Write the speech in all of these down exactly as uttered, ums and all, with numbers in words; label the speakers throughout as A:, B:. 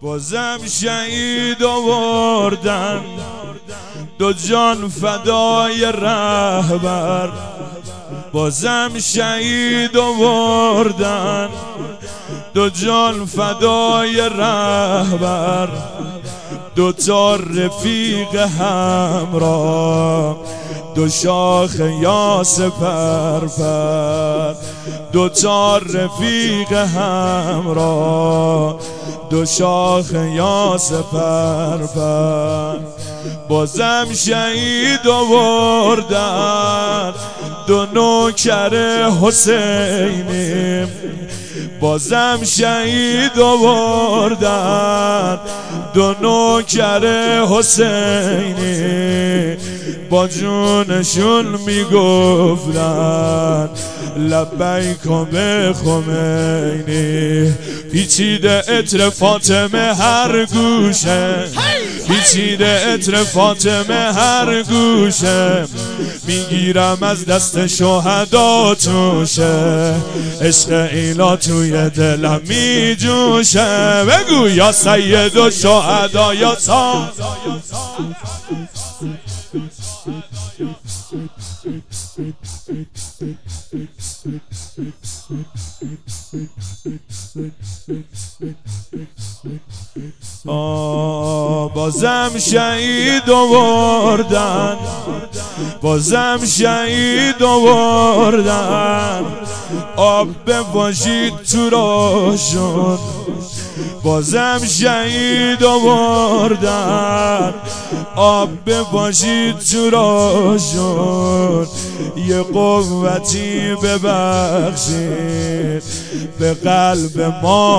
A: بازم شهید آوردن دو جان فدای رهبر، بازم شهید آوردن دو جان فدای رهبر، دو تا رفیق همراه دو شاخ یاس پرپر، دو تا رفیق همراه دو شاخ یاس پرپر، بازم شهید آوردن دو نوکر حسینی، بازم شهید آوردن دو نوکر حسینی، با جونشون میگفتن لبیک به خمینی. پیچیده عطر فاطمه هر گوشه، پیچیده عطر فاطمه هر گوشه، میگیرم از دست شهدا توشه، عشق اینا توی دلم میجوشه. بگو یا سید و شهدا یا سا آه بازم شهید آوردن، بازم شهید آوردن، آب بباشید تو راشون، بازم شهید آوردن، آب بباشید تو راشون، یه قوتی ببخشید به قلب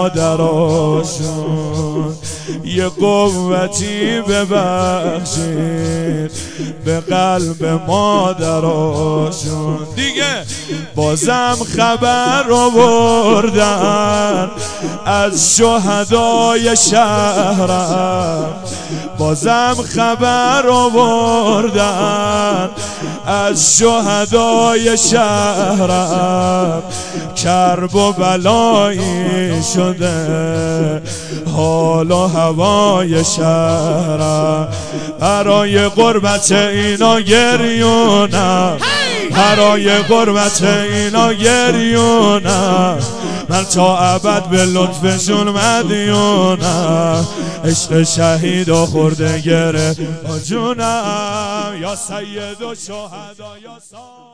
A: مادراشون، یه قوتی ببخشید به قلب مادراشون. دیگه بازم خبر آوردن از شهدای شهرم، بازم خبر آوردن از شهدای شهرم، کرب و بلایی شده حال و هوای شهرم، برای غربت اینا گریونم، برای غربت اینا گریونم، من تا ابد به لطفشون مدیونم، عشق شهید و خورده گره جونم. یا سید و شهدا یا سا